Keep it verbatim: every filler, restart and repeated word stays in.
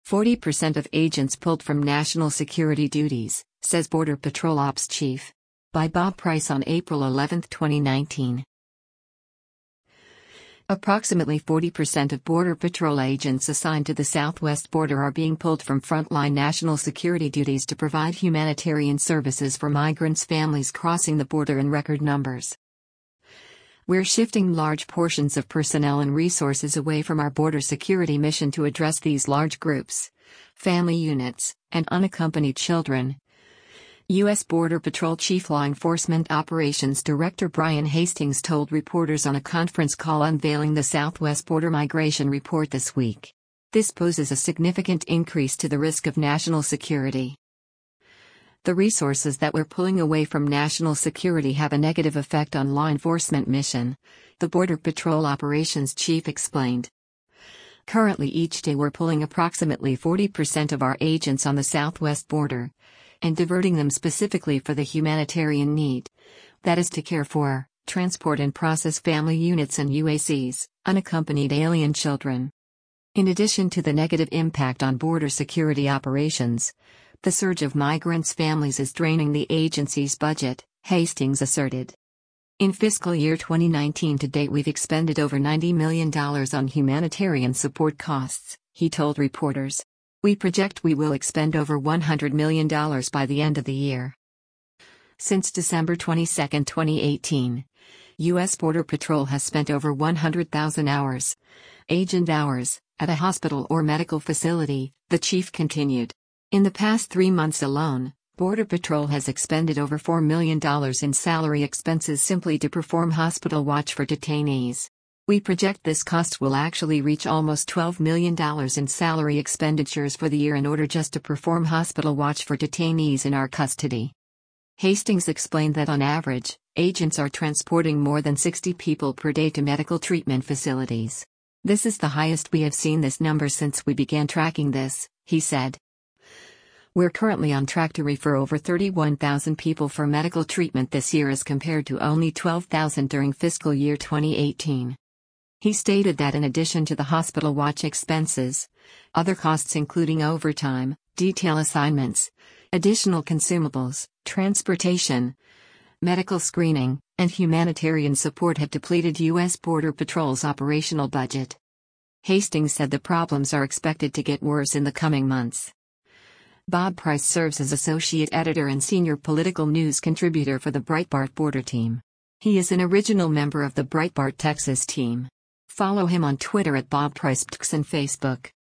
forty percent of agents pulled from national security duties, says Border Patrol Ops Chief. By Bob Price on April eleventh, twenty nineteen. Approximately forty percent of Border Patrol agents assigned to the southwest border are being pulled from frontline national security duties to provide humanitarian services for migrants' families crossing the border in record numbers. We're shifting large portions of personnel and resources away from our border security mission to address these large groups, family units, and unaccompanied children. U S Border Patrol Chief Law Enforcement Operations Director Brian Hastings told reporters on a conference call unveiling the Southwest Border Migration Report this week. This poses a significant increase to the risk of national security. The resources that we're pulling away from national security have a negative effect on law enforcement mission, the Border Patrol Operations Chief explained. Currently each day we're pulling approximately forty percent of our agents on the southwest border, and diverting them specifically for the humanitarian need. That is to care for, transport and process family units and U A Cs, unaccompanied alien children. In addition to the negative impact on border security operations, the surge of migrants' families is draining the agency's budget, Hastings asserted. In fiscal year twenty nineteen to date we've expended over ninety million dollars on humanitarian support costs, he told reporters. We project we will expend over one hundred million dollars by the end of the year. Since December twenty-second, twenty eighteen, U S Border Patrol has spent over one hundred thousand hours, agent hours, at a hospital or medical facility, the chief continued. In the past three months alone, Border Patrol has expended over four million dollars in salary expenses simply to perform hospital watch for detainees. We project this cost will actually reach almost twelve million dollars in salary expenditures for the year in order just to perform hospital watch for detainees in our custody. Hastings explained that on average, agents are transporting more than sixty people per day to medical treatment facilities. This is the highest we have seen this number since we began tracking this, he said. We're currently on track to refer over thirty-one thousand people for medical treatment this year as compared to only twelve thousand during fiscal year twenty eighteen. He stated that in addition to the hospital watch expenses, other costs including overtime, detail assignments, additional consumables, transportation, medical screening, and humanitarian support have depleted U S Border Patrol's operational budget. Hastings said the problems are expected to get worse in the coming months. Bob Price serves as associate editor and senior political news contributor for the Breitbart Border team. He is an original member of the Breitbart Texas team. Follow him on Twitter at Bob Price and Facebook.